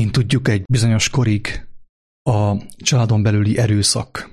Mint tudjuk, egy bizonyos korig a családon belüli erőszak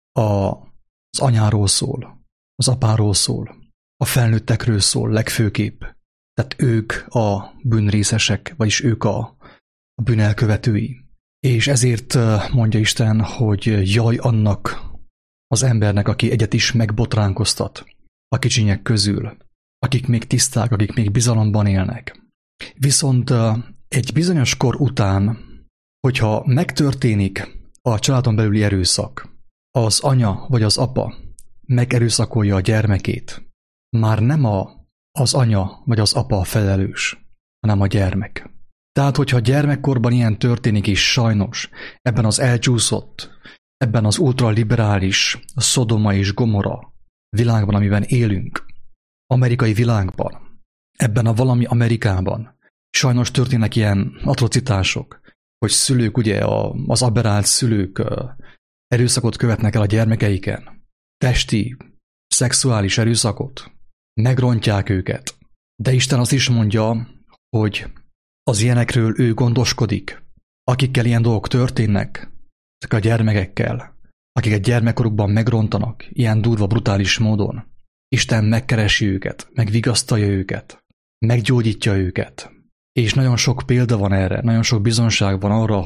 az anyáról szól, az apáról szól, a felnőttekről szól legfőképp. Tehát ők a bűnrészesek, vagyis ők a bűnelkövetői. És ezért mondja Isten, hogy jaj annak az embernek, aki egyet is megbotránkoztat a kicsinyek közül, akik még tiszták, akik még bizalomban élnek. Viszont egy bizonyos kor után, hogyha megtörténik a családon belüli erőszak, az anya vagy az apa megerőszakolja a gyermekét, már nem az anya vagy az apa felelős, hanem a gyermek. Tehát, hogyha gyermekkorban ilyen történik is sajnos, ebben az elcsúszott, ebben az ultraliberális Szodoma és Gomora világban, amiben élünk, amerikai világban, ebben a valami Amerikában, sajnos történnek ilyen atrocitások, hogy szülők, ugye az aberrált szülők erőszakot követnek el a gyermekeiken, testi, szexuális erőszakot, megrontják őket. De Isten azt is mondja, hogy az ilyenekről ő gondoskodik, akikkel ilyen dolgok történnek, ezek a gyermekekkel, akiket gyermekkorukban megrontanak, ilyen durva, brutális módon. Isten megkeresi őket, megvigasztalja őket, meggyógyítja őket. És nagyon sok példa van erre, nagyon sok bizonyság van arra,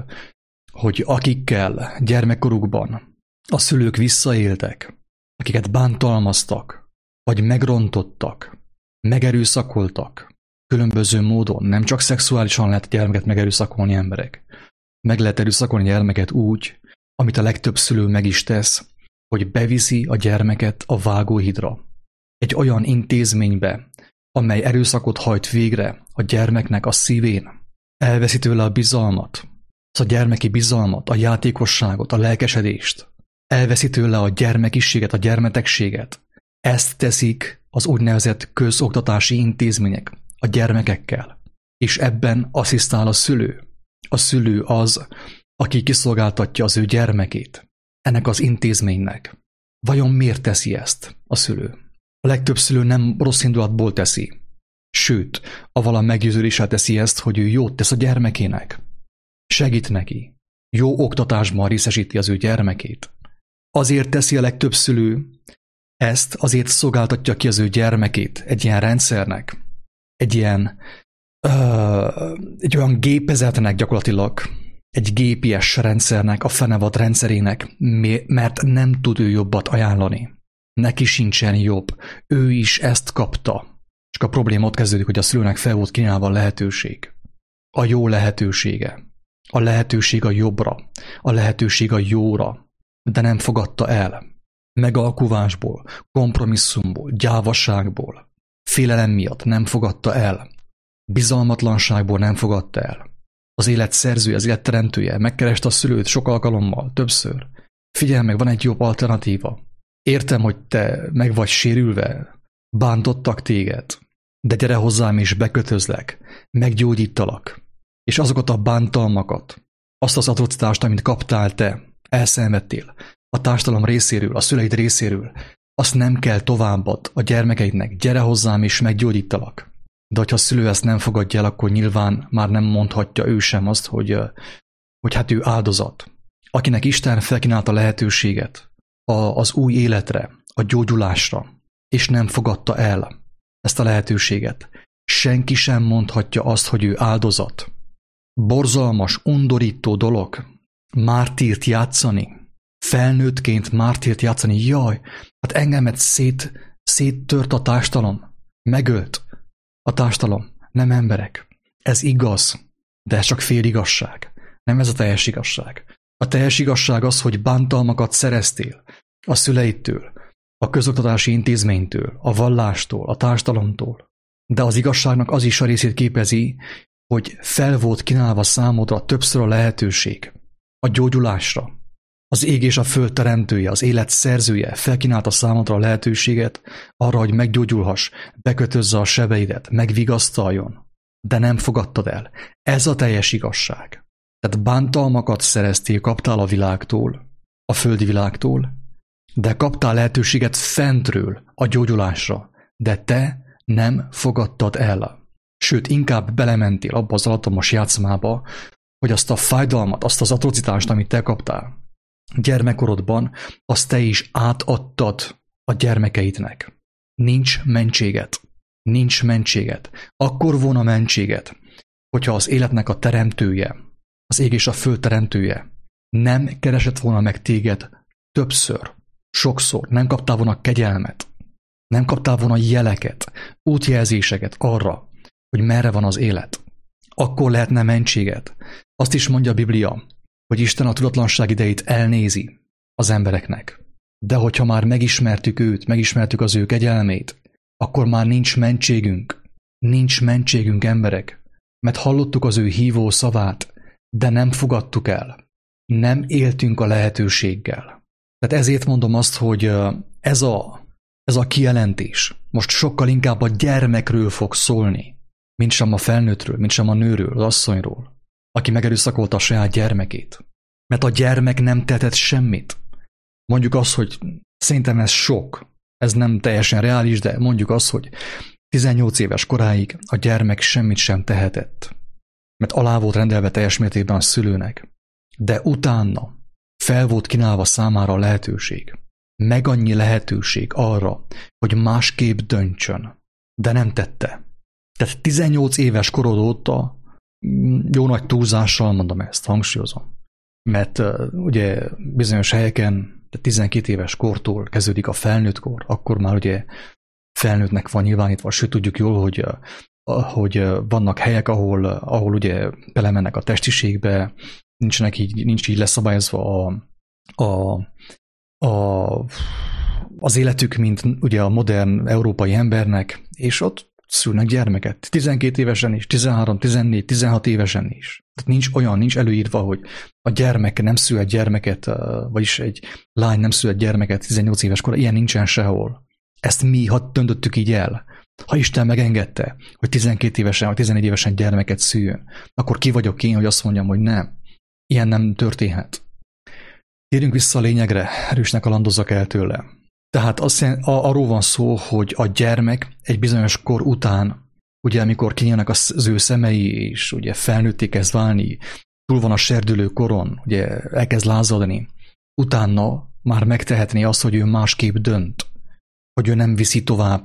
hogy akikkel gyermekkorukban a szülők visszaéltek, akiket bántalmaztak, vagy megrontottak, megerőszakoltak, különböző módon, nem csak szexuálisan lehet gyermeket megerőszakolni emberek. Meg lehet erőszakolni gyermeket úgy, amit a legtöbb szülő meg is tesz, hogy beviszi a gyermeket a vágóhidra. Egy olyan intézménybe, amely erőszakot hajt végre a gyermeknek a szívén. Elveszi tőle a bizalmat, a gyermeki bizalmat, a játékosságot, a lelkesedést. Elveszi tőle a gyermekiséget, a gyermetegséget. Ezt teszik az úgynevezett közoktatási intézmények a gyermekekkel. És ebben asszisztál a szülő. A szülő az, aki kiszolgáltatja az ő gyermekét ennek az intézménynek. Vajon miért teszi ezt a szülő? A legtöbb szülő nem rossz indulatból teszi. Sőt, avval meggyőződéssel teszi ezt, hogy ő jót tesz a gyermekének. Segít neki. Jó oktatásban részesíti az ő gyermekét. Azért teszi a legtöbb szülő ezt, azért szolgáltatja ki az ő gyermekét egy ilyen rendszernek, egy olyan gépezetnek gyakorlatilag, egy GPS rendszernek, a fenevad rendszerének, mert nem tud ő jobbat ajánlani. Neki sincsen jobb. Ő is ezt kapta. Csak a probléma ott kezdődik, hogy a szülőnek fel volt kínálva a lehetőség. A jó lehetősége. A lehetőség a jobbra. A lehetőség a jóra. De nem fogadta el. Megalkuvásból, kompromisszumból, gyávaságból, félelem miatt nem fogadta el. Bizalmatlanságból nem fogadta el. Az élet szerzője, az élet teremtője megkereste a szülőt sok alkalommal, többször. Figyelj meg, van egy jobb alternatíva. Értem, hogy te meg vagy sérülve, bántottak téged, de gyere hozzám és bekötözlek, meggyógyítalak. És azokat a bántalmakat, azt az atrocitást, amit kaptál te, elszenvedtél, a társadalom részéről, a szüleid részéről, azt nem kell továbbad a gyermekeidnek, gyere hozzám és meggyógyítalak. De hogyha a szülő ezt nem fogadja el, akkor nyilván már nem mondhatja ő sem azt, hogy hát ő áldozat. Akinek Isten felkínálta lehetőséget az új életre, a gyógyulásra, és nem fogadta el ezt a lehetőséget. Senki sem mondhatja azt, hogy ő áldozat. Borzalmas, undorító dolog mártírt játszani, felnőttként mártírt játszani. Jaj, hát engemet széttört a társadalom, megölt a társadalom, nem emberek. Ez igaz, de ez csak fél igazság. Nem ez a teljes igazság. A teljes igazság az, hogy bántalmakat szereztél a szüleidtől, a közoktatási intézménytől, a vallástól, a társadalomtól. De az igazságnak az is a részét képezi, hogy fel volt kínálva számodra többször a lehetőség a gyógyulásra. Az ég és a föld teremtője, az élet szerzője felkínálta számodra a lehetőséget arra, hogy meggyógyulhass, bekötözze a sebeidet, megvigasztaljon. De nem fogadtad el. Ez a teljes igazság. Tehát bántalmakat szereztél, kaptál a világtól, a földi világtól, de kaptál lehetőséget fentről a gyógyulásra, de te nem fogadtad el. Sőt, inkább belementél abba az alattomos játszmába, hogy azt a fájdalmat, azt az atrocitást, amit te kaptál gyermekkorodban, azt te is átadtad a gyermekeidnek. Nincs mentséget. Nincs mentséget. Akkor volna mentséget, hogyha az életnek a teremtője, az ég és a föld teremtője nem keresett volna meg téged többször, sokszor, nem kaptál volna kegyelmet, nem kaptál volna jeleket, útjelzéseket arra, hogy merre van az élet. Akkor lehetne mentséget. Azt is mondja a Biblia, hogy Isten a tudatlanság idejét elnézi az embereknek. De hogyha már megismertük őt, megismertük az ő kegyelmét, akkor már nincs mentségünk. Nincs mentségünk, emberek, mert hallottuk az ő hívó szavát, de nem fogadtuk el. Nem éltünk a lehetőséggel. Tehát ezért mondom azt, hogy ez a kijelentés most sokkal inkább a gyermekről fog szólni, mint sem a felnőttről, mint sem a nőről, az asszonyról, aki megerőszakolta a saját gyermekét. Mert a gyermek nem tehetett semmit. Mondjuk azt, hogy szerintem ez sok, ez nem teljesen reális, de mondjuk azt, hogy 18 éves koráig a gyermek semmit sem tehetett. Mert alá volt rendelve teljes mértékben a szülőnek. De utána fel volt kínálva számára a lehetőség. Meg annyi lehetőség arra, hogy másképp döntsön. De nem tette. Tehát 18 éves korod óta, jó nagy túlzással mondom ezt, hangsúlyozom. Mert ugye bizonyos helyeken 12 éves kortól kezdődik a felnőtt kor, akkor már ugye felnőttnek van nyilvánítva, sőt tudjuk jól, hogy vannak helyek, ahol ugye belemennek a testiségbe, nincs így leszabályozva az életük, mint ugye a modern európai embernek, és ott szülnek gyermeket. 12 évesen is, 13, 14, 16 évesen is. Tehát nincs előírva, hogy a gyermek nem szülhet gyermeket, vagyis egy lány nem szülhet gyermeket 18 éves kor, ilyen nincsen sehol. Ezt mi döntöttük így el. Ha Isten megengedte, hogy 12 évesen vagy 14 évesen gyermeket szüljön, akkor ki vagyok én, hogy azt mondjam, hogy nem. Ilyen nem történhet. Térjünk vissza a lényegre, erősnek kalandozzak el tőle. Tehát arról van szó, hogy a gyermek egy bizonyos kor után, ugye amikor kinyílnak az ő szemei, és ugye felnőtté kezd válni, túl van a serdülő koron, ugye elkezd lázadni, utána már megtehetné azt, hogy ő másképp dönt, hogy ő nem viszi tovább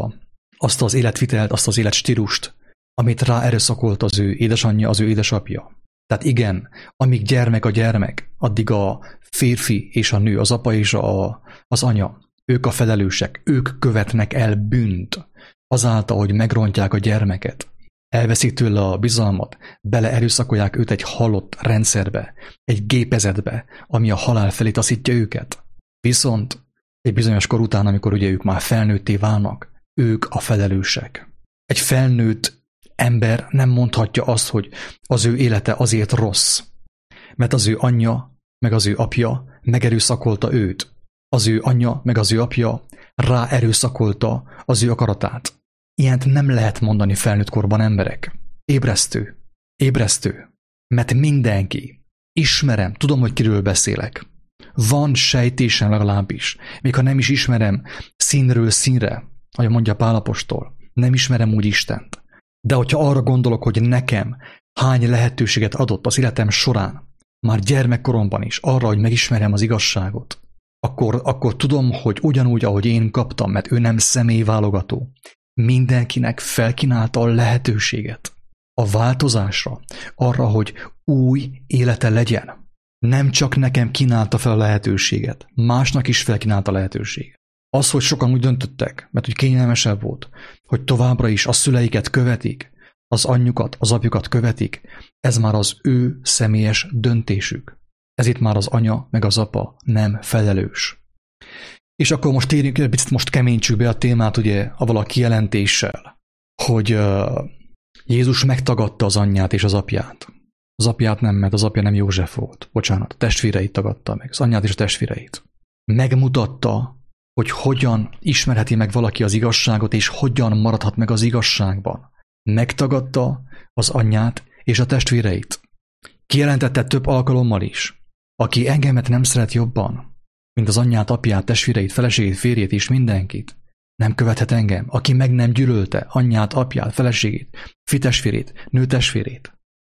azt az életvitelt, azt az életstílust, amit rá erőszakolt az ő édesanyja, az ő édesapja. Tehát igen, amíg gyermek a gyermek, addig a férfi és a nő, az apa és az anya, ők a felelősek, ők követnek el bűnt, azáltal, hogy megrontják a gyermeket, elveszik tőle a bizalmat, beleerőszakolják őt egy halott rendszerbe, egy gépezetbe, ami a halál felé taszítja őket. Viszont egy bizonyos kor után, amikor ugye ők már felnőtté válnak, ők a felelősek. Egy felnőtt ember nem mondhatja azt, hogy az ő élete azért rossz, mert az ő anyja, meg az ő apja megerőszakolta őt. Az ő anyja, meg az ő apja ráerőszakolta az ő akaratát. Ilyent nem lehet mondani felnőtt korban, emberek. Ébresztő. Ébresztő. Mert mindenki. Ismerem, tudom, hogy kiről beszélek. Van sejtésem legalábbis. Még ha nem is ismerem színről színre, ahogy mondja Pál apostol, nem ismerem úgy Istent. De hogyha arra gondolok, hogy nekem hány lehetőséget adott az életem során, már gyermekkoromban is, arra, hogy megismerjem az igazságot, akkor tudom, hogy ugyanúgy, ahogy én kaptam, mert ő nem személyválogató, mindenkinek felkínálta a lehetőséget a változásra, arra, hogy új élete legyen. Nem csak nekem kínálta fel a lehetőséget, másnak is felkínálta a lehetőséget. Az, hogy sokan úgy döntöttek, mert hogy kényelmesebb volt, hogy továbbra is a szüleiket követik, az anyjukat, az apjukat követik, ez már az ő személyes döntésük. Ez itt már az anya meg az apa nem felelős. És akkor most térjünk, egy picit most keménytsük be a témát ugye avval a kijelentéssel, hogy Jézus megtagadta az anyját és az apját. Az apját nem, mert az apja nem József volt. Bocsánat, a testvéreit tagadta meg, az anyját és a testvéreit. Megmutatta, hogy hogyan ismerheti meg valaki az igazságot, és hogyan maradhat meg az igazságban. Megtagadta az anyját és a testvéreit. Kijelentette több alkalommal is. Aki engemet nem szeret jobban, mint az anyját, apját, testvéreit, feleségét, férjét és mindenkit, nem követhet engem. Aki meg nem gyűlölte anyját, apját, feleségét, fitestvérét, nőtestvérét,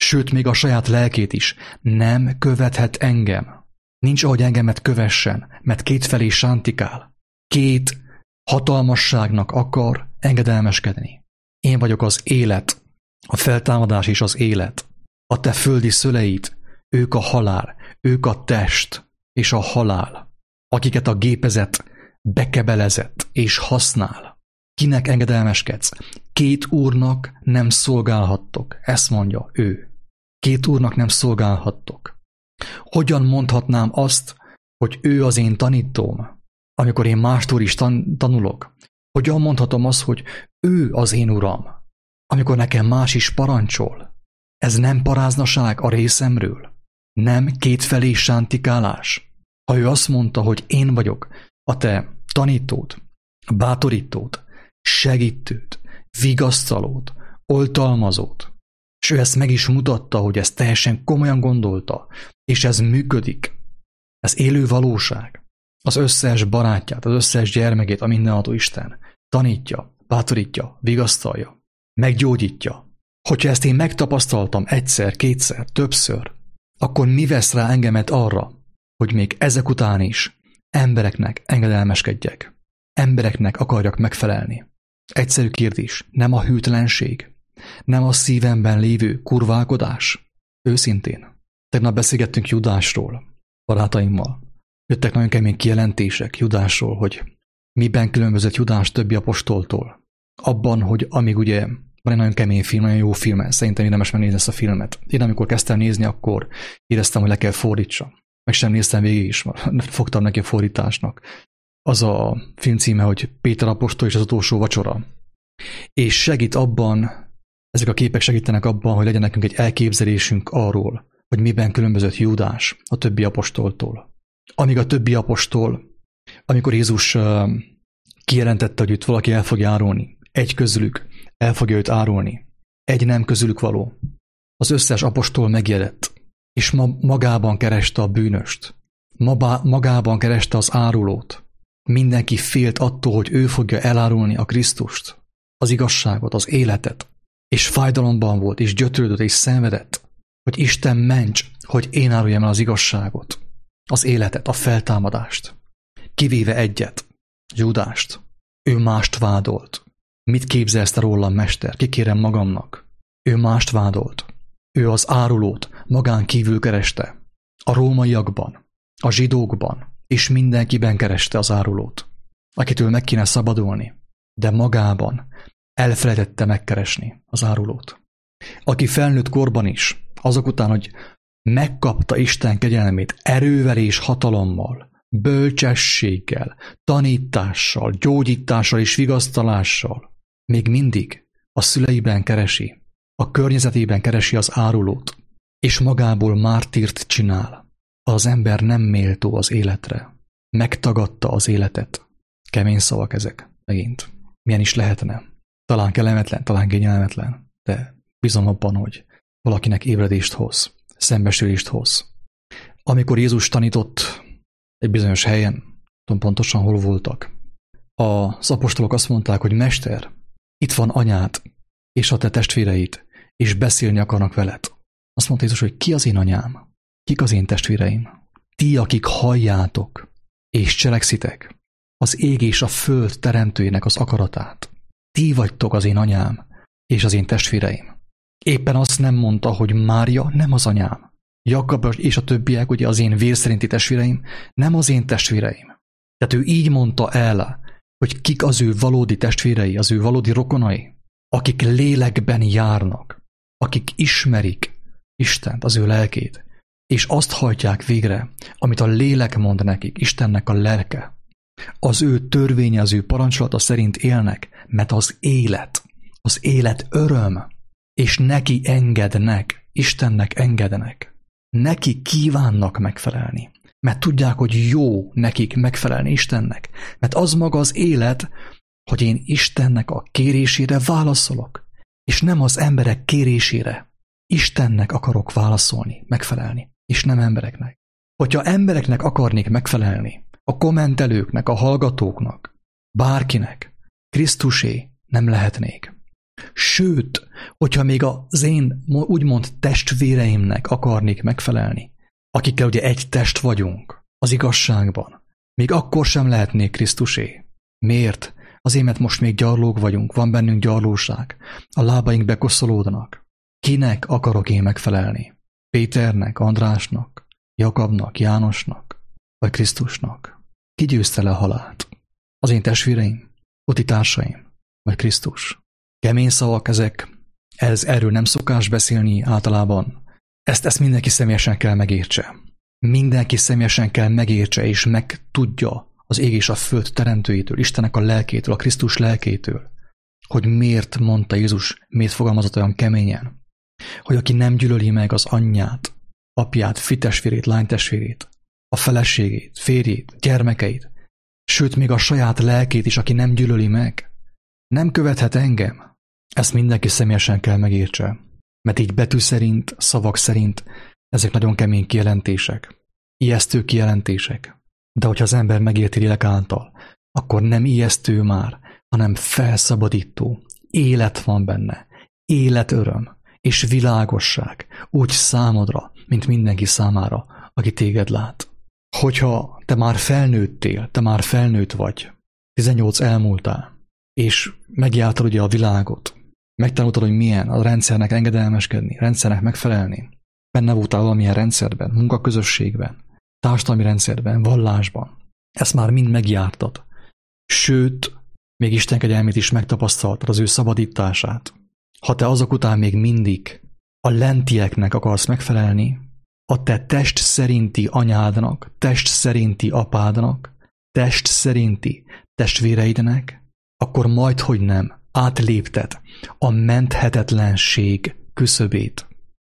sőt még a saját lelkét is, nem követhet engem. Nincs, ahogy engemet kövessen, mert kétfelé sántikál. Két hatalmasságnak akar engedelmeskedni. Én vagyok az élet, a feltámadás és az élet. A te földi szüleid, ők a halál, ők a test és a halál, akiket a gépezet bekebelezett és használ. Kinek engedelmeskedsz? Két úrnak nem szolgálhattok, ezt mondja ő. Két úrnak nem szolgálhattok. Hogyan mondhatnám azt, hogy ő az én tanítóm, amikor én mástól is tanulok? Hogyan mondhatom azt, hogy ő az én uram, amikor nekem más is parancsol? Ez nem paráznaság a részemről? Nem kétfelé sántikálás? Ha ő azt mondta, hogy én vagyok a te tanítód, bátorítód, segítőd, vigasztalód, oltalmazód, és ő ezt meg is mutatta, hogy ezt teljesen komolyan gondolta, és ez működik. Ez élő valóság. Az összes barátját, az összes gyermekét a mindenható Isten tanítja, bátorítja, vigasztalja, meggyógyítja. Hogyha ezt én megtapasztaltam egyszer, kétszer, többször, akkor mi vesz rá engemet arra, hogy még ezek után is embereknek engedelmeskedjek, embereknek akarjak megfelelni? Egyszerű kérdés, nem a hűtlenség, nem a szívemben lévő kurválkodás? Őszintén. Tegnap beszélgettünk Judásról, barátaimmal. Jöttek nagyon kemény kijelentések Judásról, hogy miben különbözött Judás többi apostoltól. Abban, hogy amíg ugye van egy nagyon kemény film, nagyon jó film, szerintem érdemes megnézni ezt a filmet. Én amikor kezdtem nézni, akkor éreztem, hogy le kell fordítsam. Meg sem néztem végig is, fogtam neki a fordításnak. Az a film címe, hogy Péter apostol és az utolsó vacsora. És segít abban, ezek a képek segítenek abban, hogy legyen nekünk egy elképzelésünk arról, hogy miben különbözött Júdás a többi apostoltól. Amíg a többi apostol, amikor Jézus kijelentette, hogy őt valaki el fogja árulni, egy közülük el fogja őt árulni, egy nem közülük való. Az összes apostol megijedett, és magában kereste a bűnöst, magában kereste az árulót. Mindenki félt attól, hogy ő fogja elárulni a Krisztust, az igazságot, az életet, és fájdalomban volt, és gyötrődött, és szenvedett, hogy Isten ments, hogy én áruljam el az igazságot, az életet, a feltámadást. Kivéve egyet, Judást. Ő mást vádolt. Mit képzelsz te rólam, mester? Kikérem magamnak. Ő mást vádolt. Ő az árulót magán kívül kereste. A rómaiakban, a zsidókban, és mindenkiben kereste az árulót, akitől meg kéne szabadulni, de magában elfelejtette megkeresni az árulót. Aki felnőtt korban is, azok után, hogy megkapta Isten kegyelmét erővel és hatalommal, bölcsességgel, tanítással, gyógyítással és vigasztalással, még mindig a szüleiben keresi, a környezetében keresi az árulót, és magából mártírt csinál. Az ember nem méltó az életre. Megtagadta az életet. Kemény szavak ezek, megint. Milyen is lehetne? Talán kellemetlen, talán kényelmetlen, de bízom abban, hogy valakinek ébredést hoz, szembesülést hoz. Amikor Jézus tanított egy bizonyos helyen, tudom pontosan hol voltak, az apostolok azt mondták, hogy Mester, itt van anyád és a te testvéreid, és beszélni akarnak veled. Azt mondta Jézus, hogy ki az én anyám? Kik az én testvéreim? Ti, akik halljátok és cselekszitek az ég és a föld teremtőjének az akaratát. Ti vagytok az én anyám és az én testvéreim. Éppen azt nem mondta, hogy Mária nem az anyám. Jakab és a többiek, ugye az én vér szerinti testvéreim, nem az én testvéreim. Tehát ő így mondta el, hogy kik az ő valódi testvérei, az ő valódi rokonai, akik lélekben járnak, akik ismerik Istent, az ő lelkét, és azt hajtják végre, amit a lélek mond nekik, Istennek a lelke. Az ő törvénye, az ő parancsolata szerint élnek, mert az élet öröm, és neki engednek, Istennek engednek. Neki kívánnak megfelelni, mert tudják, hogy jó nekik megfelelni Istennek, mert az maga az élet, hogy én Istennek a kérésére válaszolok, és nem az emberek kérésére. Istennek akarok válaszolni, megfelelni, és nem embereknek. Hogyha embereknek akarnék megfelelni, a kommentelőknek, a hallgatóknak, bárkinek, Krisztusé nem lehetnék. Sőt, hogyha még az én úgymond testvéreimnek akarnék megfelelni, akikkel ugye egy test vagyunk az igazságban, még akkor sem lehetnék Krisztusé. Miért? Azért, mert most még gyarlók vagyunk, van bennünk gyarlóság, a lábaink bekoszolódnak. Kinek akarok én megfelelni? Péternek, Andrásnak, Jakabnak, Jánosnak, vagy Krisztusnak? Ki győzte le a halált? Az én testvéreim, utitársaim, vagy Krisztus? Kemény szavak ezek, erről nem szokás beszélni általában. Ezt mindenki személyesen kell megértse. Mindenki személyesen kell megértse, és megtudja az ég és a föld teremtőjétől, Istennek a lelkétől, a Krisztus lelkétől, hogy miért mondta Jézus, miért fogalmazott olyan keményen, hogy aki nem gyűlöli meg az anyját, apját, fitestvérét, lánytestvérét, a feleségét, férjét, gyermekeit, sőt még a saját lelkét is, aki nem gyűlöli meg, nem követhet engem. Ezt mindenki személyesen kell megértse, mert így betű szerint, szavak szerint ezek nagyon kemény kijelentések, ijesztő kijelentések. De hogyha az ember megérti lélek által, akkor nem ijesztő már, hanem felszabadító. Élet van benne, életöröm és világosság, úgy számodra, mint mindenki számára, aki téged lát. Hogyha te már felnőttél, te már felnőtt vagy, 18 elmúltál, és megjártad ugye a világot, megtanultad, hogy milyen a rendszernek engedelmeskedni, rendszernek megfelelni, benne voltál valamilyen rendszerben, munkaközösségben, társadalmi rendszerben, vallásban. Ezt már mind megjártad. Sőt, még Isten kegyelmét is megtapasztaltad, az ő szabadítását. Ha te azok után még mindig a lentieknek akarsz megfelelni, a te test szerinti anyádnak, test szerinti apádnak, test szerinti testvéreidnek, akkor majdhogy nem átlépted a menthetetlenség küszöbét.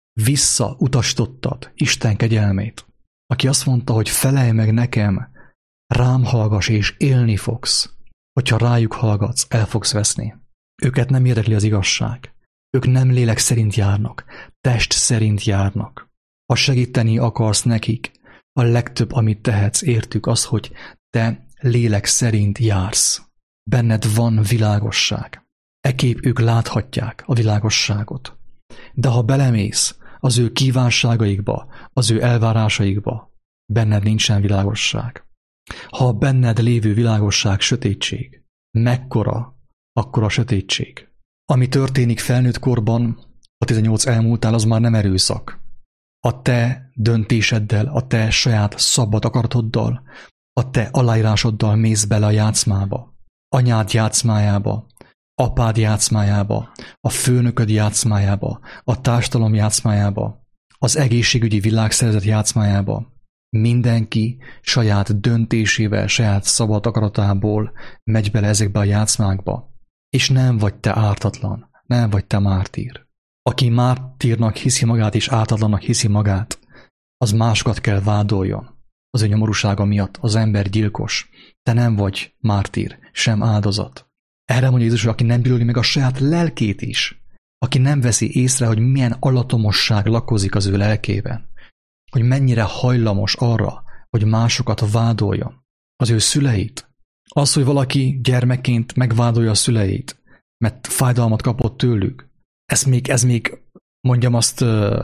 Visszautasítottad Isten kegyelmét, aki azt mondta, hogy felelj meg nekem, rám hallgass és élni fogsz. Hogyha rájuk hallgatsz, el fogsz veszni. Őket nem érdekli az igazság. Ők nem lélek szerint járnak, test szerint járnak. Ha segíteni akarsz nekik, a legtöbb, amit tehetsz értük az, hogy te lélek szerint jársz. Benned van világosság. Ekképp ők láthatják a világosságot. De ha belemész az ő kívánságaikba, az ő elvárásaikba, benned nincsen világosság. Ha a benned lévő világosság sötétség, mekkora, akkor a sötétség. Ami történik felnőtt korban, a 18 elmúltál, az már nem erőszak. A te döntéseddel, a te saját szabad akaratoddal, a te aláírásoddal mész bele a játszmába, anyád játszmájába, apád játszmájába, a főnököd játszmájába, a társadalom játszmájába, az egészségügyi világszervezet játszmájába. Mindenki saját döntésével, saját szabad akaratából megy bele ezekbe a játszmákba. És nem vagy te ártatlan, nem vagy te mártír. Aki mártírnak hiszi magát és ártatlannak hiszi magát, az másokat kell vádoljon. Az ő nyomorúsága miatt az ember gyilkos. Te nem vagy mártír, sem áldozat. Erre mondja Jézus, hogy aki nem gyűlöli meg a saját lelkét is, aki nem veszi észre, hogy milyen alattomosság lakozik az ő lelkében, hogy mennyire hajlamos arra, hogy másokat vádoljon, az ő szüleit. Az, hogy valaki gyermekként megvádolja a szüleit, mert fájdalmat kapott tőlük, ez még mondjam azt,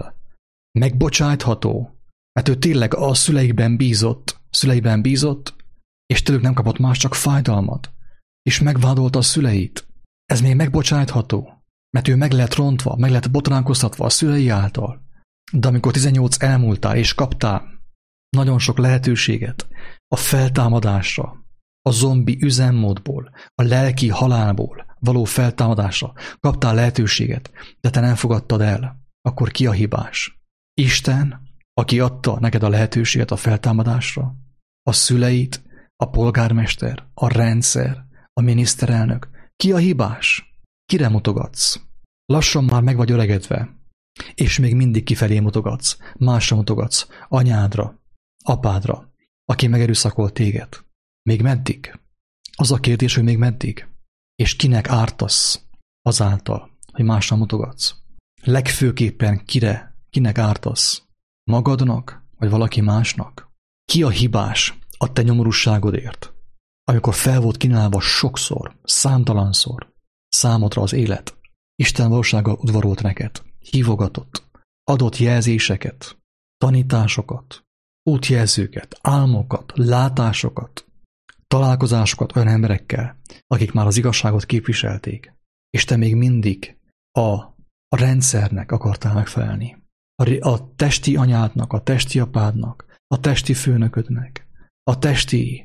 megbocsájtható, mert ő tényleg a szüleiben bízott, és tőlük nem kapott más, csak fájdalmat, és megvádolta a szüleit. Ez még megbocsájtható, mert ő meg lett rontva, meg lett botránkoztatva a szülei által. De amikor 18 elmúltál, és kaptál nagyon sok lehetőséget a feltámadásra, a zombi üzemmódból, a lelki halálból való feltámadásra, kaptál lehetőséget, de te nem fogadtad el, akkor ki a hibás? Isten, aki adta neked a lehetőséget a feltámadásra, a szüleid, a polgármester, a rendszer, a miniszterelnök, ki a hibás? Kire mutogatsz? Lassan már meg vagy öregedve, és még mindig kifelé mutogatsz, másra mutogatsz, anyádra, apádra, aki megerőszakolt téged. Még meddig? Az a kérdés, hogy még meddig? És kinek ártasz azáltal, hogy másra mutogatsz? Legfőképpen kinek ártasz? Magadnak, vagy valaki másnak? Ki a hibás a te nyomorúságodért? Amikor fel volt kínálva sokszor, számtalanszor számodra az élet, Isten valósággal udvarolt neked, hívogatott, adott jelzéseket, tanításokat, útjelzőket, álmokat, látásokat, találkozásokat olyan emberekkel, akik már az igazságot képviselték, és te még mindig a rendszernek akartál megfelelni. A testi anyádnak, a testi apádnak, a testi főnöködnek, a testi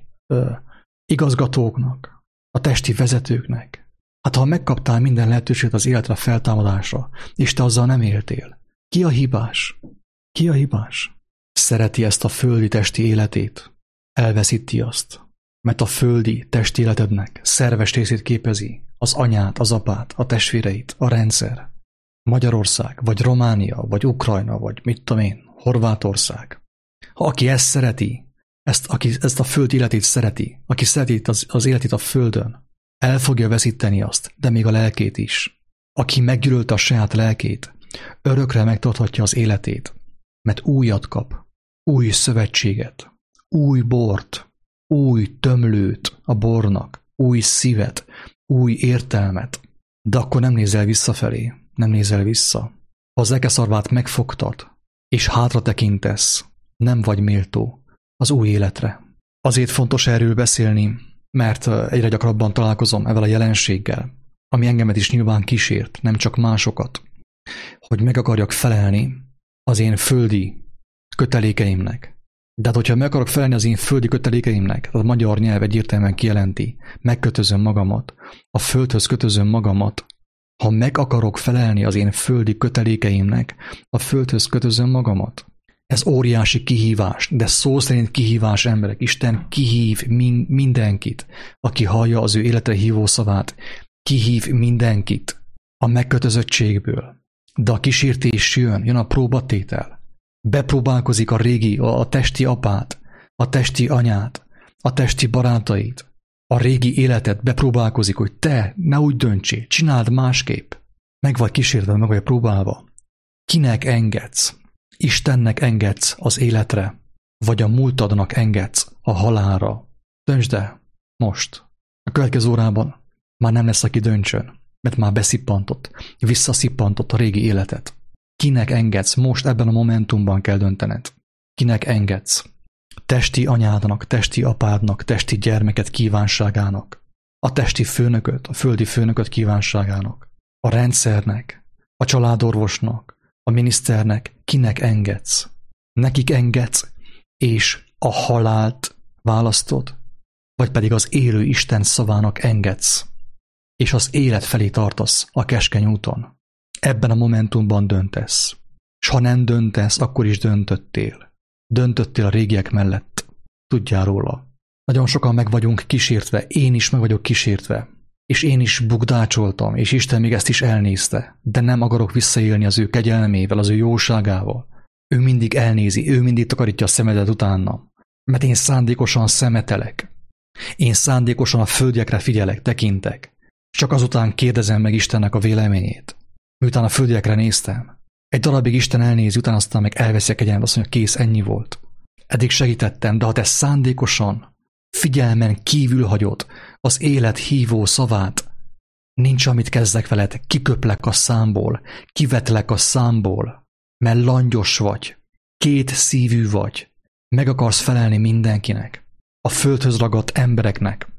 igazgatóknak, a testi vezetőknek. Hát ha megkaptál minden lehetőséget az életre feltámadásra, és te azzal nem éltél, ki a hibás? Ki a hibás? Szereti ezt a földi testi életét, elveszíti azt, mert a földi testi életednek szerves részét képezi az anyát, az apát, a testvéreit, a rendszer. Magyarország, vagy Románia, vagy Ukrajna, vagy mit tudom én, Horvátország. Ha aki ezt szereti, aki ezt a föld életét szereti, aki szereti az életét a földön, el fogja veszíteni azt, de még a lelkét is. Aki meggyűlölte a saját lelkét, örökre megtarthatja az életét, mert újat kap, új szövetséget, új bort, új tömlőt a bornak, új szívet, új értelmet, de akkor nem nézel visszafelé, nem nézel vissza. Ha az ekeszarvát megfogtad, és hátra tekintesz, nem vagy méltó az új életre. Azért fontos erről beszélni, mert egyre gyakrabban találkozom ezzel a jelenséggel, ami engemet is nyilván kísért, nem csak másokat, hogy meg akarjak felelni az én földi kötelékeimnek. De hát, hogyha meg akarok felelni az én földi kötelékeimnek, a magyar nyelv egyértelműen kijelenti, megkötözöm magamat, a földhöz kötözöm magamat. Ha meg akarok felelni az én földi kötelékeimnek, a földhöz kötözöm magamat. Ez óriási kihívás, de szó szerint kihívás, emberek. Isten kihív mindenkit, aki hallja az ő életre hívó szavát. Kihív mindenkit a megkötözöttségből. De a kísértés jön a próbatétel. Bepróbálkozik a testi apát, a testi anyát, a testi barátait, a régi életet bepróbálkozik, hogy te ne úgy döntsél, csináld másképp. Meg vagy kísérve, meg vagy próbálva. Kinek engedsz? Istennek engedsz az életre, vagy a múltadnak engedsz a halálra? Döntsd el most. A következő órában már nem lesz, aki döntsön, mert már visszaszippantott a régi életet. Kinek engedsz? Most ebben a momentumban kell döntened. Kinek engedsz? Testi anyádnak, testi apádnak, testi gyermeket kívánságának, a testi főnököt, a földi főnököt kívánságának, a rendszernek, a családorvosnak, a miniszternek, kinek engedsz? Nekik engedsz, és a halált választod, vagy pedig az élő Isten szavának engedsz, és az élet felé tartasz a keskeny úton. Ebben a momentumban döntesz. És ha nem döntesz, akkor is döntöttél. Döntöttél a régiek mellett. Tudjál róla. Nagyon sokan meg vagyunk kísértve, én is meg vagyok kísértve. És én is bukdácsoltam, és Isten még ezt is elnézte. De nem akarok visszaélni az ő kegyelmével, az ő jóságával. Ő mindig elnézi, ő mindig takarítja a szemedet utánam. Mert én szándékosan szemetelek. Én szándékosan a földiekre figyelek, tekintek. Csak azután kérdezem meg Istennek a véleményét. Miután a földiekre néztem. Egy darabig Isten elnézi, utána aztán meg elveszi a kegyelmet, azt mondja, kész, ennyi volt. Eddig segítettem, de ha te szándékosan, figyelmen kívül hagyod az élet hívó szavát, nincs, amit kezdek veled, kiköplek a számból, kivetlek a számból, mert langyos vagy, két szívű vagy, meg akarsz felelni mindenkinek, a földhöz ragadt embereknek,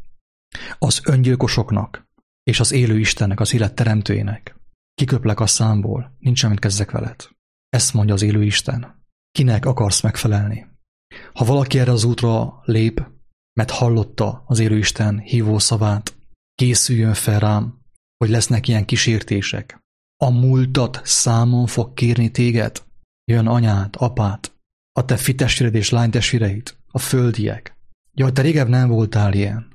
az öngyilkosoknak, és az élő Istennek, az élet teremtőjének. Kiköplek a számból, nincs, amit kezdek veled. Ezt mondja az élő Isten. Kinek akarsz megfelelni? Ha valaki erre az útra lép, mert hallotta az élő Isten hívó szavát, készüljön fel rám, hogy lesznek ilyen kísértések. A múltat számon fog kérni téged. Jön anyát, apát, a te fitestvéred és lánytestvéreit, a földiek. Jaj, te régebb nem voltál ilyen.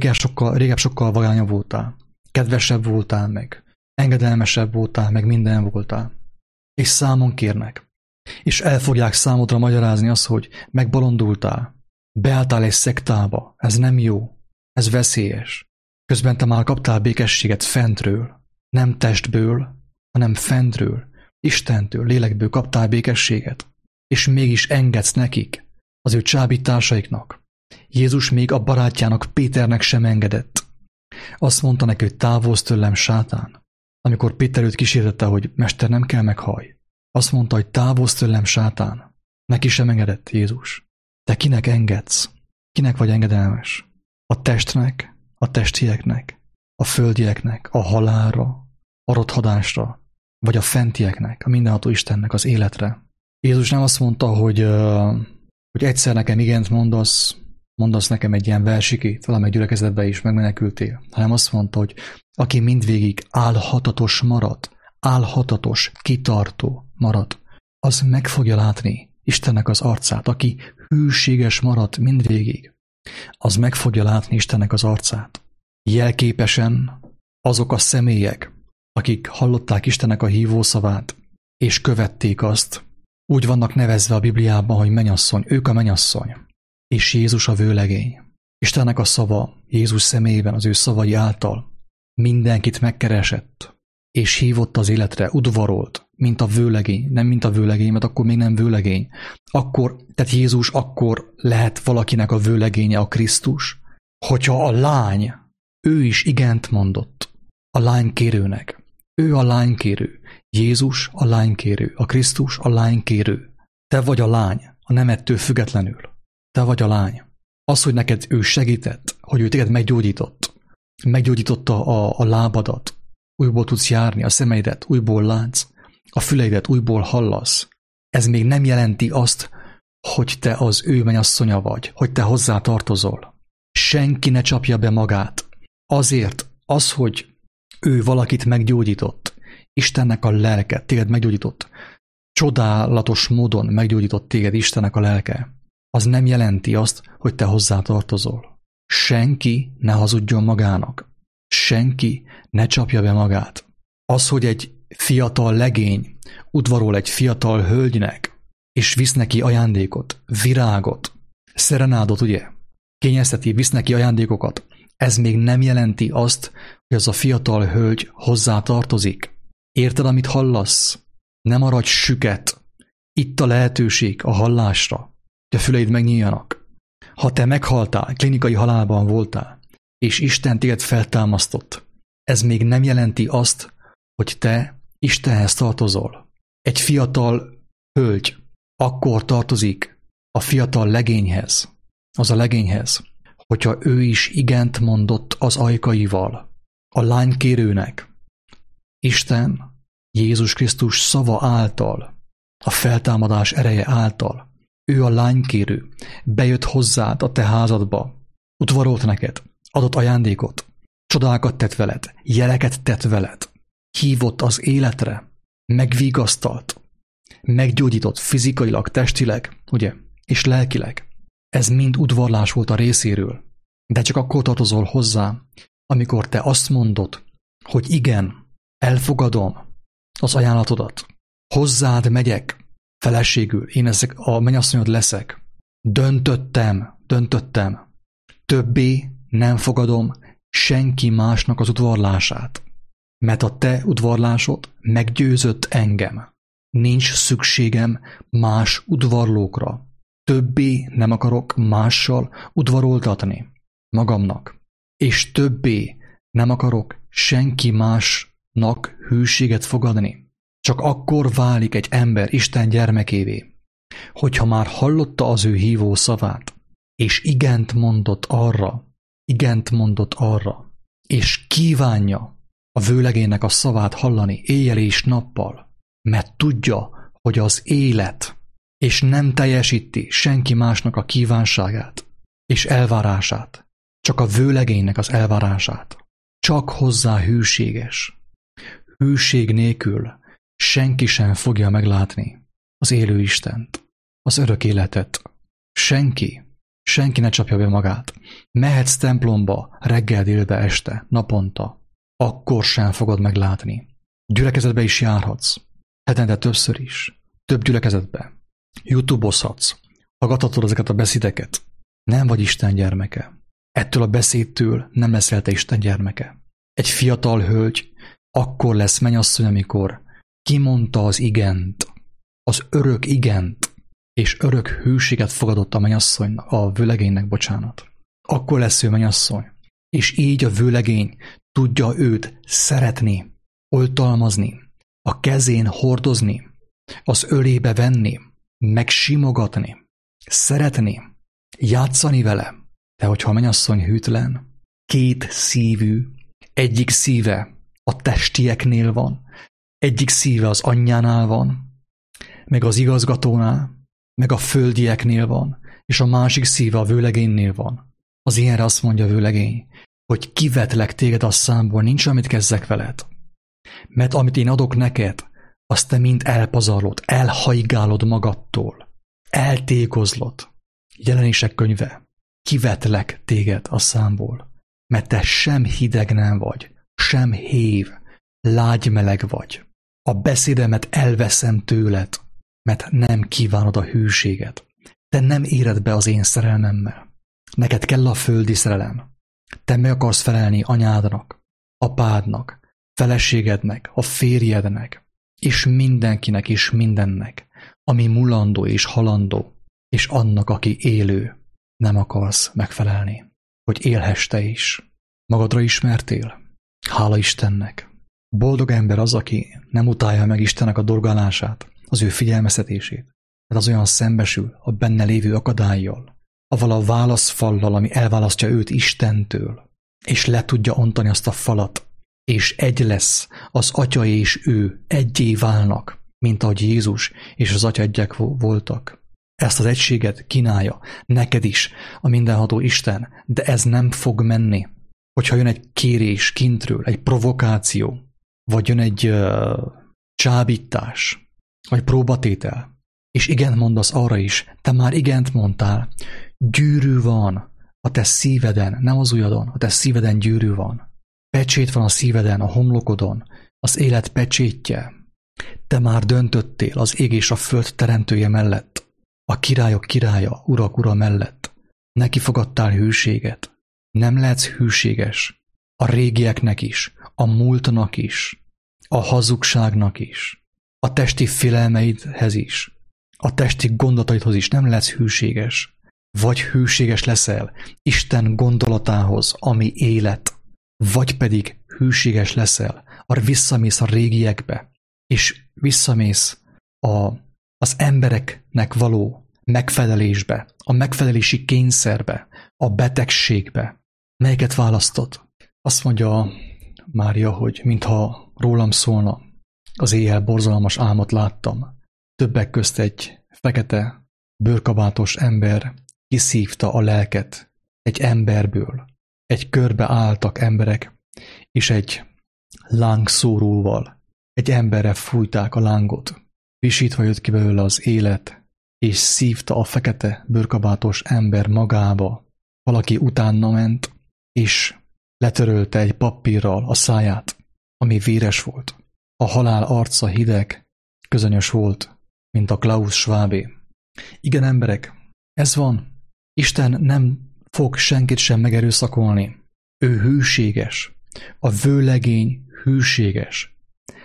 Régebb sokkal vagányabb voltál. Kedvesebb voltál meg. Engedelmesebb voltál, meg minden voltál. És számon kérnek. És el fogják számodra magyarázni azt, hogy megbolondultál. Beálltál egy szektába. Ez nem jó. Ez veszélyes. Közben te már kaptál békességet fentről. Nem testből, hanem fentről. Istentől, lélekből kaptál békességet. És mégis engedsz nekik, az ő csábításaiknak. Jézus még a barátjának, Péternek sem engedett. Azt mondta neki, hogy távozz tőlem, sátán. amikor Péter őt kísértette, hogy Mester, nem kell meghallj. Azt mondta, hogy távozz tőlem, sátán. Neki sem engedett Jézus. Te kinek engedsz? Kinek vagy engedelmes? A testnek, a testieknek, a földieknek, a halálra, a rothadásra, vagy a fentieknek, a mindenható Istennek, az életre. Jézus nem azt mondta, hogy egyszer nekem igent mondasz nekem egy ilyen versikét, valamely gyülekezetbe is megmenekültél, hanem azt mondta, hogy aki mindvégig álhatatos marad, álhatatos, kitartó marad, az meg fogja látni Istennek az arcát. Aki hűséges marad mindvégig, az meg fogja látni Istennek az arcát. Jelképesen azok a személyek, akik hallották Istennek a hívószavát, és követték azt, úgy vannak nevezve a Bibliában, hogy mennyasszony, ők a mennyasszony, és Jézus a vőlegény. Istennek a szava Jézus személyében, az ő szavai által mindenkit megkeresett, és hívott az életre, udvarolt, mint a vőlegény, nem mint a vőlegény, mert akkor még nem vőlegény. Tehát Jézus akkor lehet valakinek a vőlegénye, a Krisztus, hogyha a lány, ő is igent mondott a lánykérőnek. Ő a lánykérő, Jézus a lánykérő, a Krisztus a lánykérő. Te vagy a lány, a nemettől függetlenül. Te vagy a lány. Az, hogy neked ő segített, hogy ő téged meggyógyította a lábadat, újból tudsz járni, a szemeidet újból látsz, a füleidet újból hallasz. Ez még nem jelenti azt, hogy te az ő mennyasszonya vagy, hogy te hozzá tartozol. Senki ne csapja be magát. Azért az, hogy ő valakit meggyógyított, Istennek a lelke téged meggyógyított, csodálatos módon meggyógyított téged Istennek a lelke, az nem jelenti azt, hogy te hozzá tartozol. Senki ne hazudjon magának. Senki ne csapja be magát. Az, hogy egy fiatal legény udvarol egy fiatal hölgynek, és visz neki ajándékot, virágot, szerenádot, ugye? Kényezteti, visz neki ajándékokat. Ez még nem jelenti azt, hogy az a fiatal hölgy hozzá tartozik. Érted, amit hallasz? Ne maradj süket. Itt a lehetőség a hallásra, hogy a füleid megnyíljanak. Ha te meghaltál, klinikai halálban voltál, és Isten téged feltámasztott, ez még nem jelenti azt, hogy te Istenhez tartozol. Egy fiatal hölgy akkor tartozik a fiatal legényhez, az a legényhez, hogyha ő is igent mondott az ajkaival, a lánykérőnek, Isten, Jézus Krisztus szava által, a feltámadás ereje által, ő a lánykérő, bejött hozzád a te házadba, udvarolt neked, adott ajándékot, csodákat tett veled, jeleket tett veled, hívott az életre, megvigasztalt, meggyógyított fizikailag, testileg, ugye, és lelkileg. Ez mind udvarlás volt a részéről, de csak akkor tartozol hozzá, amikor te azt mondod, hogy igen, elfogadom az ajánlatodat, hozzád megyek, feleségül, én ezek a mennyasszonyod leszek, döntöttem, többé nem fogadom senki másnak az udvarlását, mert a te udvarlásod meggyőzött engem. Nincs szükségem más udvarlókra. Többé nem akarok mással udvaroltatni magamnak, és többé nem akarok senki másnak hűséget fogadni. Csak akkor válik egy ember Isten gyermekévé, hogyha már hallotta az ő hívó szavát, és igent mondott arra, és kívánja a vőlegének a szavát hallani éjjel és nappal, mert tudja, hogy az élet, és nem teljesíti senki másnak a kívánságát és elvárását, csak a vőlegénynek az elvárását. Csak hozzá hűséges. Hűség nélkül senki sem fogja meglátni az élő Istent, az örök életet. Senki ne csapja be magát. Mehetsz templomba reggel, délbe, este, naponta, akkor sem fogod meglátni. Gyülekezetbe is járhatsz, hetente többször is, több gyülekezetbe. YouTube-ozhatsz, hallgathatod ezeket a beszédeket. Nem vagy Isten gyermeke. Ettől a beszédtől nem leszel te Isten gyermeke. Egy fiatal hölgy akkor lesz mennyasszony, amikor kimondta az igent, az örök igent, és örök hűséget fogadott a mennyasszonynak, a vőlegénynek, bocsánat. Akkor lesz ő mennyasszony, és így a vőlegény tudja őt szeretni, oltalmazni, a kezén hordozni, az ölébe venni, megsimogatni, szeretni, játszani vele. De hogyha a mennyasszony hűtlen, két szívű, egyik szíve a testieknél van, egyik szíve az anyjánál van, meg az igazgatónál, meg a földieknél van, és a másik szíve a vőlegénynél van. Az ilyenre azt mondja a vőlegény, hogy kivetlek téged a számból, nincs amit kezdek veled. Mert amit én adok neked, azt te mind elpazarlod, elhajgálod magadtól, eltékozlod. Jelenések könyve, kivetlek téged a számból, mert te sem hideg nem vagy, sem hév, lágymeleg vagy. A beszédemet elveszem tőled, mert nem kívánod a hűséget. Te nem éred be az én szerelmemmel. Neked kell a földi szerelem. Te meg akarsz felelni anyádnak, apádnak, feleségednek, a férjednek, és mindenkinek és mindennek, ami mulandó és halandó, és annak, aki élő, nem akarsz megfelelni, hogy élhess te is. Magadra ismertél? Hála Istennek! Boldog ember az, aki nem utálja meg Istennek a dorgálását, az ő figyelmeztetését, mert az olyan szembesül a benne lévő akadályjal, avval a válaszfallal, ami elválasztja őt Istentől, és le tudja ontani azt a falat, és egy lesz, az Atya és ő egyé válnak, mint ahogy Jézus és az Atya egyek voltak. Ezt az egységet kínálja neked is a mindenható Isten, de ez nem fog menni. Hogyha jön egy kérés kintről, egy provokáció, vagy jön egy csábítás, vagy próbatétel, és igent mondasz arra is, te már igent mondtál, gyűrű van a te szíveden, nem az ujjadon, a te szíveden gyűrű van. Pecsét van a szíveden, a homlokodon, az élet pecsétje. Te már döntöttél az ég és a föld teremtője mellett, a királyok királya, urak ura mellett. Neki fogadtál hűséget. Nem lehetsz hűséges a régieknek is, a múltnak is, a hazugságnak is, a testi félelmeidhez is, a testi gondolataidhoz is nem lehetsz hűséges. Vagy hűséges leszel Isten gondolatához, ami élet, vagy pedig hűséges leszel, visszamész a régiekbe, és visszamész az embereknek való megfelelésbe, a megfelelési kényszerbe, a betegségbe. Melyiket választod? Azt mondja Mária, hogy mintha rólam szólna, az éjjel borzalmas álmot láttam. Többek közt egy fekete, bőrkabátos ember kiszívta a lelket egy emberből. Egy körbe álltak emberek, és egy lángszóróval egy emberre fújták a lángot. Visítva jött ki belőle az élet, és szívta a fekete bőrkabátos ember magába. Valaki utána ment, és letörölte egy papírral a száját, ami véres volt. A halál arca hideg, közönyös volt, mint a Klaus Schwabé. Igen, emberek, ez van. Isten nem fog senkit sem megerőszakolni. Ő hűséges. A vőlegény hűséges.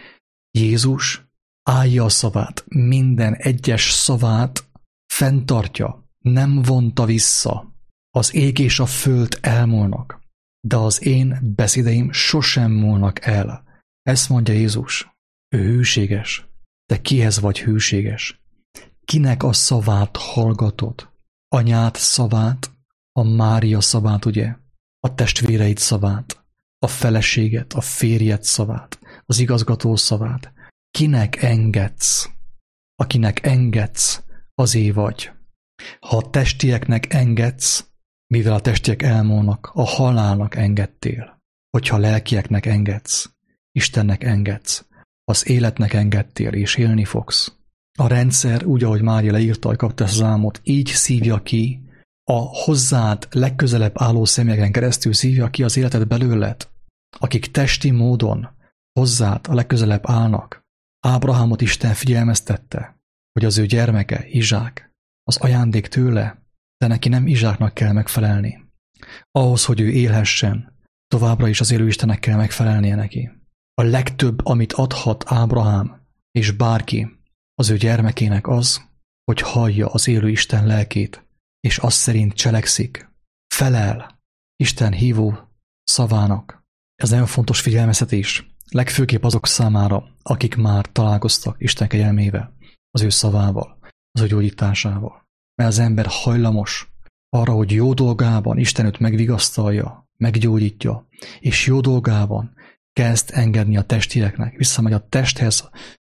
Jézus állja a szavát, minden egyes szavát fenntartja, nem vonta vissza. Az ég és a föld elmúlnak, de az én beszédeim sosem múlnak el. Ezt mondja Jézus. Ő hűséges. Te kihez vagy hűséges? Kinek a szavát hallgatod? Anyád szavát, a Mária szavát, ugye? A testvéreid szavát, a feleséget, a férjed szavát, az igazgató szavát. Kinek engedsz? Akinek engedsz, azé vagy. Ha a testieknek engedsz, mivel a testiek elmúlnak, a halálnak engedtél. Hogyha lelkieknek engedsz, Istennek engedsz, az életnek engedtél, és élni fogsz. A rendszer, úgy, ahogy Mária leírta, hogy kapta ezt az álmot, így szívja ki, a hozzád legközelebb álló személyeken keresztül szívja ki az életed belőled, akik testi módon hozzád a legközelebb állnak. Ábrahámot Isten figyelmeztette, hogy az ő gyermeke, Izsák, az ajándék tőle, de neki nem Izsáknak kell megfelelni. Ahhoz, hogy ő élhessen, továbbra is az élő Istennek kell megfelelnie neki. A legtöbb, amit adhat Ábrahám és bárki az ő gyermekének az, hogy hallja az élő Isten lelkét, és azt szerint cselekszik. Felel Isten hívó szavának. Ez nagyon fontos figyelmeztetés. legfőképp azok számára, akik már találkoztak Isten kegyelmével, az ő szavával, az ő gyógyításával. Mert az ember hajlamos arra, hogy jó dolgában Isten őt megvigasztalja, meggyógyítja, és jó dolgában kezd engedni a testileknek, visszamegy a testhez,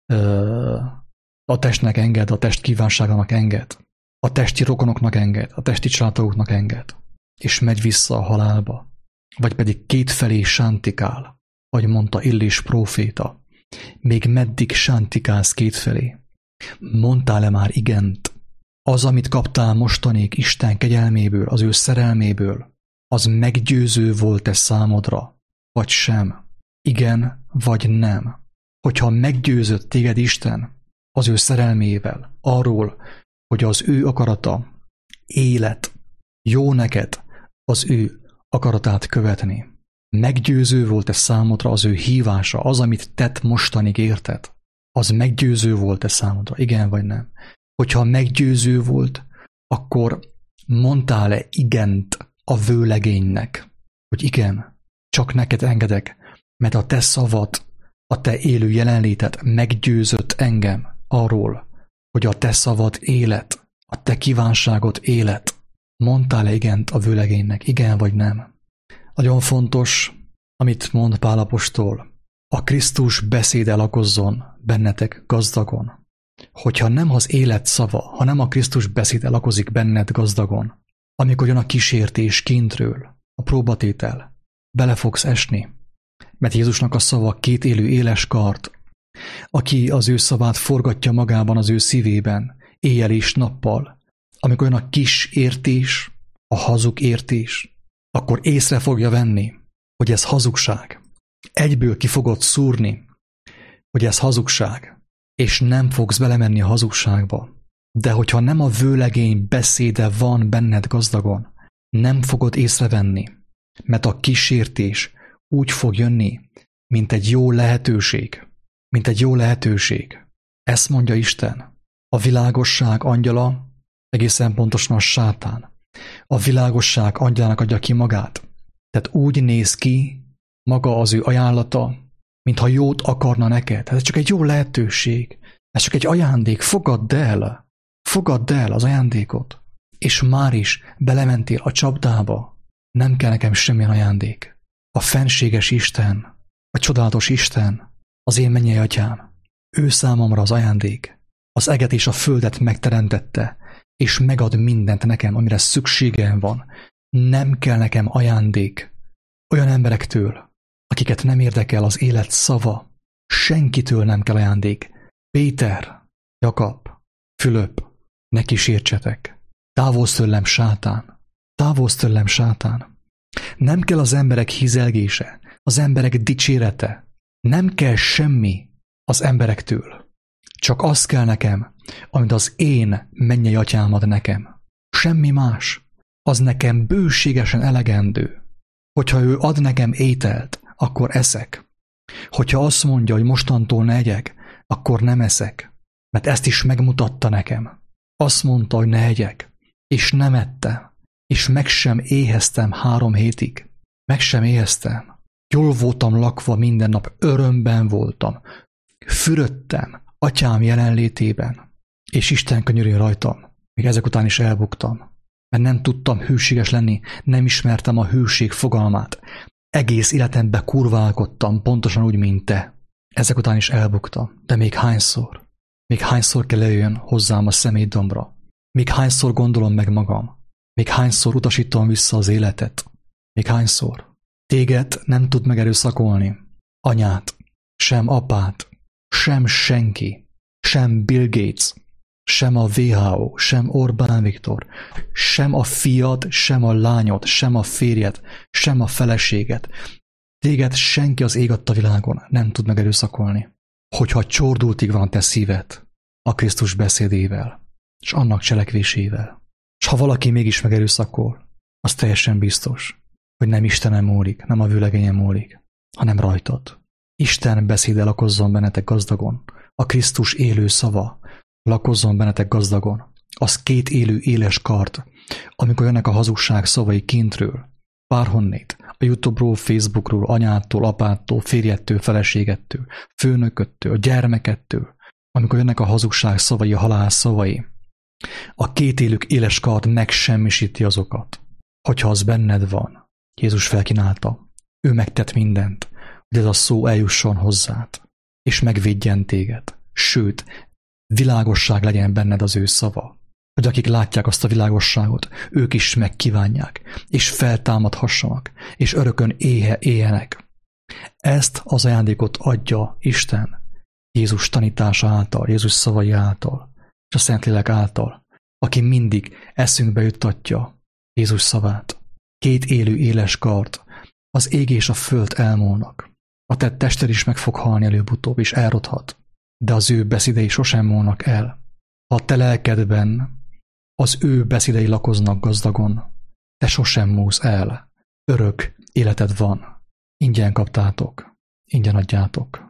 a testnek enged, a test kívánságának enged, a testi rokonoknak enged, a testi családoknak enged, és megy vissza a halálba, vagy pedig kétfelé sántikál, ahogy mondta Illés próféta. Még meddig sántikálsz kétfelé? Mondtál-e már igent? Az, amit kaptál mostanig Isten kegyelméből, az ő szerelméből, az meggyőző volt-e számodra, vagy sem? Igen, vagy nem? Hogyha meggyőzött téged Isten az ő szerelmével arról, hogy az ő akarata élet, jó neked az ő akaratát követni. Meggyőző volt-e számodra az ő hívása, az, amit tett mostanig érted? Az meggyőző volt-e számodra, igen vagy nem? Hogyha meggyőző volt, akkor mondtál-e igent a vőlegénynek, hogy igen, csak neked engedek, mert a te szavad, a te élő jelenléted meggyőzött engem arról, hogy a te szavad élet, a te kívánságod élet. Mondtál-e igent a vőlegénynek, igen vagy nem? Nagyon fontos, amit mond Pál apostol, a Krisztus beszéde lakozzon bennetek gazdagon. Hogyha nem az élet szava, hanem a Krisztus beszéde lakozik benned gazdagon, amikor jön a kísértés kintről, a próbatétel, bele fogsz esni, mert Jézusnak a szava két élő éles kard, aki az ő szavát forgatja magában az ő szívében, éjjel és nappal. Amikor jön a kis értés, a hazug értés, akkor észre fogja venni, hogy ez hazugság. Egyből ki fogod szúrni, hogy ez hazugság, és nem fogsz belemenni a hazugságba. De hogyha nem a vőlegény beszéde van benned gazdagon, nem fogod észrevenni, mert a kísértés úgy fog jönni, mint egy jó lehetőség. Mint egy jó lehetőség. Ezt mondja Isten. A világosság angyala, egészen pontosan a sátán. A világosság angyalának adja ki magát. Tehát úgy néz ki maga az ő ajánlata, mintha jót akarna neked. Ez csak egy jó lehetőség. Ez csak egy ajándék. Fogadd el. Fogadd el az ajándékot. És már is belementél a csapdába. Nem kell nekem semmilyen ajándék. A fenséges Isten, a csodálatos Isten, az én mennyei atyám. Ő számomra az ajándék. Az eget és a földet megteremtette, és megad mindent nekem, amire szükségem van. Nem kell nekem ajándék olyan emberektől, akiket nem érdekel az élet szava. Senkitől nem kell ajándék. Péter, Jakab, Fülöp, ne kísértsetek. Távozz tőlem, sátán. Távozz tőlem, sátán. Nem kell az emberek hizelgése, az emberek dicsérete. Nem kell semmi az emberektől. Csak az kell nekem, amit az én mennyei atyám ad nekem. Semmi más. Az nekem bőségesen elegendő. Hogyha ő ad nekem ételt, akkor eszek. Hogyha azt mondja, hogy mostantól ne egyek, akkor nem eszek. Mert ezt is megmutatta nekem. Azt mondta, hogy ne egyek, és nem ettem. És meg sem éheztem 3 hétig. Meg sem éheztem. Jól voltam lakva minden nap, örömben voltam. Fürödtem atyám jelenlétében, és Isten könyörül rajtam. Még ezek után is elbuktam, mert nem tudtam hűséges lenni, nem ismertem a hűség fogalmát. Egész életemben kurválkodtam, pontosan úgy, mint te. Ezek után is elbuktam, de még hányszor kell lejöjjön hozzám a szemétdombra? Még hányszor gondolom meg magam? Még hányszor utasítom vissza az életet? Még hányszor? Téged nem tud megerőszakolni. Anyát, sem apát, sem senki, sem Bill Gates, sem a WHO, sem Orbán Viktor, sem a fiad, sem a lányod, sem a férjed, sem a feleséged. Téged senki az ég adta világon nem tud megerőszakolni. Hogyha csordultig van te szíved a Krisztus beszédével, és annak cselekvésével. És ha valaki mégis megerőszakol, az teljesen biztos, hogy nem Istenem múlik, nem a vőlegényen múlik, hanem rajtad. Isten beszéde lakozzon bennetek gazdagon, a Krisztus élő szava lakozzon bennetek gazdagon. Az 2 élő éles kard, amikor jönnek a hazugság szavai kintről, bárhonnét, a YouTube-ról, Facebookról, anyától, apától, férjettől, feleségettől, főnököttől, gyermekettől, amikor jönnek a hazugság szavai, a halál szavai. A kétélük éles kard megsemmisíti azokat, hogyha az benned van. Jézus felkínálta. Ő megtett mindent, hogy ez a szó eljusson hozzád, és megvédjen téged. Sőt, világosság legyen benned az ő szava, hogy akik látják azt a világosságot, ők is megkívánják, és feltámadhassanak, és örökön éljenek. Ezt az ajándékot adja Isten Jézus tanítása által, Jézus szavai által, és a Szentlélek által, aki mindig eszünkbe juttatja Jézus szavát. Két élő éles kard, az ég és a föld elmúlnak. A te tested is meg fog halni előbb-utóbb, és elrothat, de az ő beszédei sosem múlnak el. Ha a te lelkedben az ő beszédei lakoznak gazdagon, te sosem múlsz el. Örök életed van. Ingyen kaptátok, ingyen adjátok.